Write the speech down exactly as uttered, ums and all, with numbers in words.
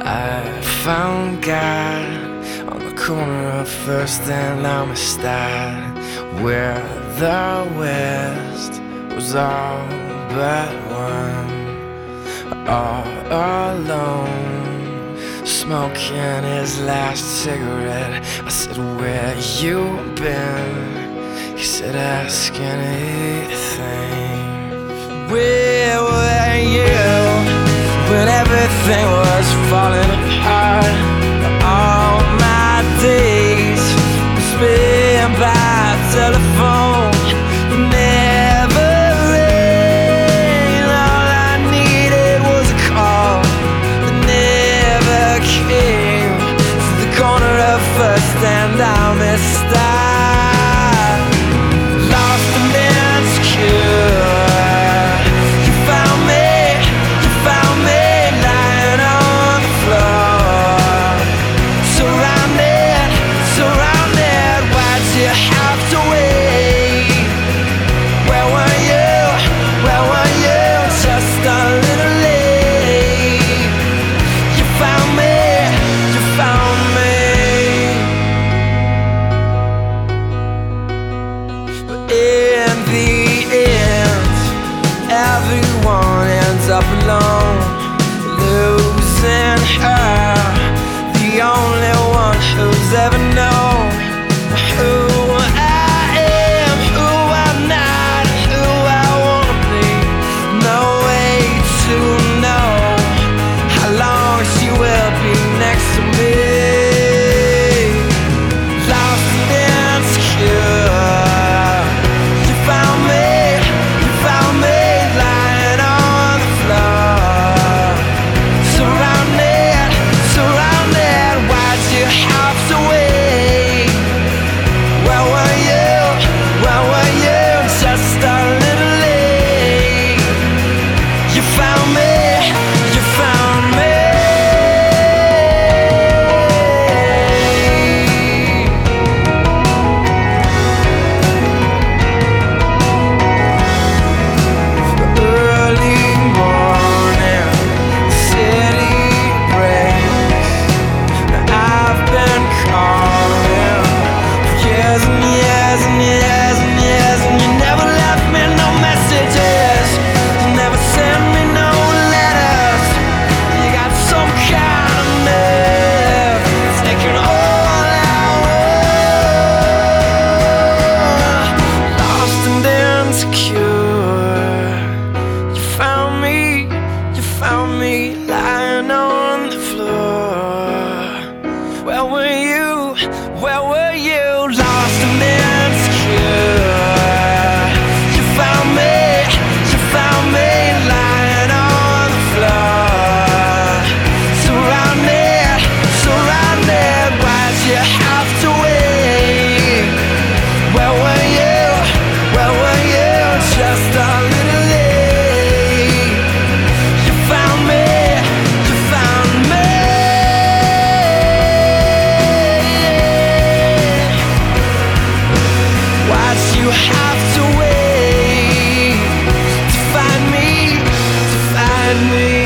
I found God on the corner of First and Amistad, where the West was all but one, all alone, smoking his last cigarette. I said, where you been? He said, ask anything. Where were you when everything was falling apart? All my days were spent by telephone. You never rang. All I needed was a call that never came. To the corner of First and Amistad, lost and insecure. Everyone ends up alone, losing her, the only one who's ever known who I am, who I'm not, who I wanna be. No way to know how long she will be next to me. Lost and insecure, you found me, you found me. Found me lying on the floor. Where were you? Where were you? Lost and insecure. You found me, you found me lying on the floor. Surrounded, surrounded, why'd you have to wait? Where were you? Where were you? Just a little late. You have to wait to find me, to find me.